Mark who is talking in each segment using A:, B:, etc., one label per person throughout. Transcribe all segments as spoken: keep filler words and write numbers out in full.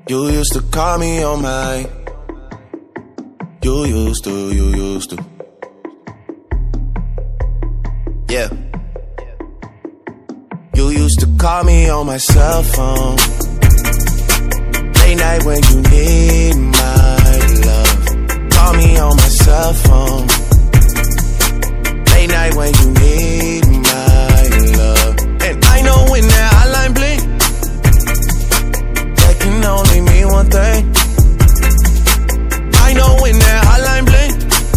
A: You used to call me on my. You used to, you used to. Yeah. You used to call me on my cell phone. Late night when you need my love. Call me on my cell phone. Late night when you need my love. And I know when that hotline blink, that can only mean one thing. I know when that hotline blink,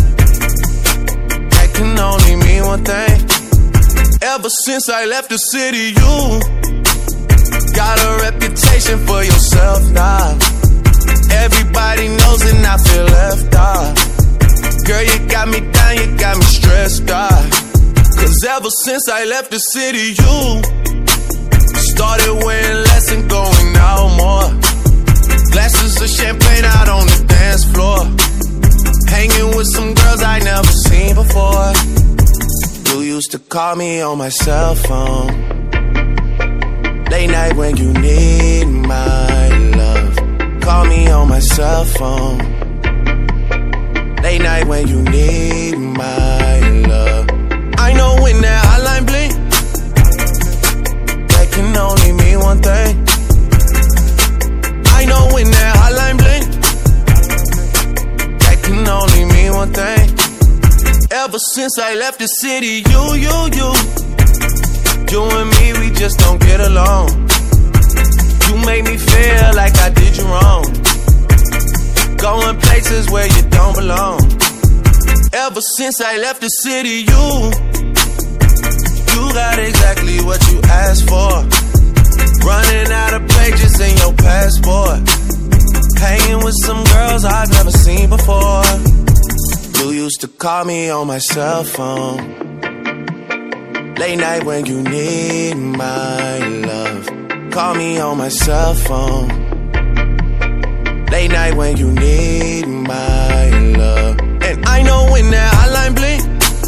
A: that can only mean one thing. Ever since I left the city, you got a reputation for yourself now. Everybody knows and I feel left out. Girl, you got me down, you got me stressed out. Cause ever since I left the city, you started wearing less and going out more. Glasses of champagne out on the dance floor. Hanging with some girls I never seen before. You used to call me on my cell phone. Late night when you need my love. Call me on my cell phone. Late night when you need my love. I know when that hotline blink, that can only mean one thing. I know when that hotline blink, that can only mean one thing. Ever since I left the city, you, you, you You and me, we just don't get along. You make me feel like I did you wrong. Going places where you don't belong. Ever since I left the city, you You got exactly what you asked for. Running out of pages in your passport. Hanging with some girls I've never seen before. You used to call me on my cell phone. Late night when you need my love. Call me on my cell phone. Late night when you need my love. And I know when that hotline blink,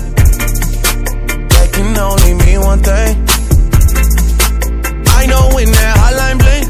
A: that can only mean one thing. I know when that hotline blink,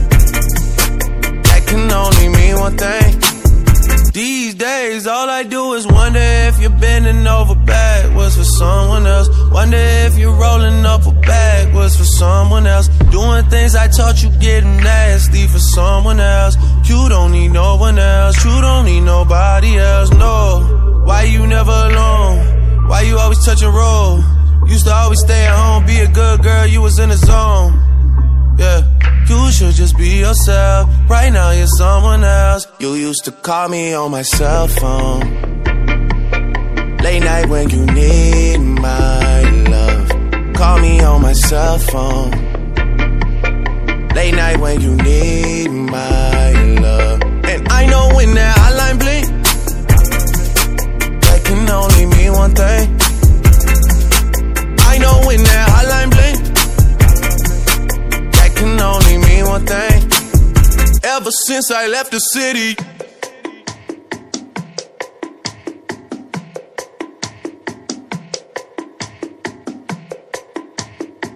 A: that can only mean one thing. These days, all I do is wonder if you're bending over backwards for someone else. Wonder if you're rolling up a backwards for someone else. Doing things I taught you, getting nasty for someone else. You don't need no one else. You don't need nobody else, no. Why you never alone? Why you always touch and roll? Used to always stay at home, be a good girl, you was in the zone. Yeah. You should just be yourself. Right now you're someone else. You used to call me on my cell phone. Late night when you need my love. Call me on my cell phone. Late night when you need my love. And I know when that hotline blink, that can only mean one thing. I know when that hotline blink, can only mean one thing. Ever since I left the city.